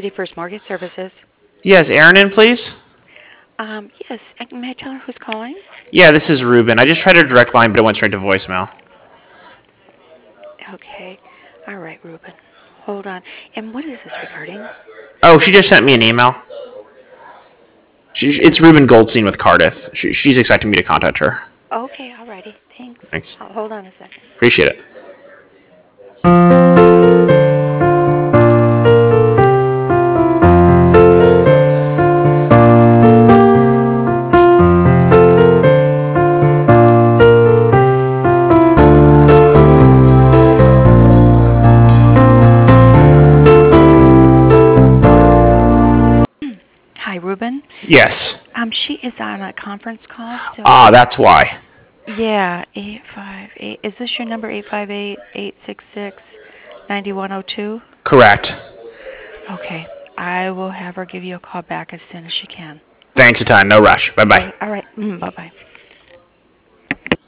City First Mortgage Services. Yes, Aaron in, please? Yes, may I tell her who's calling? Yeah, this is Ruben. I just tried her direct line, but it went straight to voicemail. Okay. All right, Ruben. Hold on. And what is this regarding? Oh, she just sent me an email. It's Ruben Goldstein with Cardiff. She's expecting me to contact her. Okay, all righty. Thanks. Thanks. Hold on a second. Appreciate it. Hi, Ruben. Yes. She is on a conference call, so Ah, that's why. yeah, 858. Is this your number, 858-866-9102? Correct. Okay. I will have her give you a call back as soon as she can. Thanks a ton. No rush. Bye bye. All right. Bye-bye.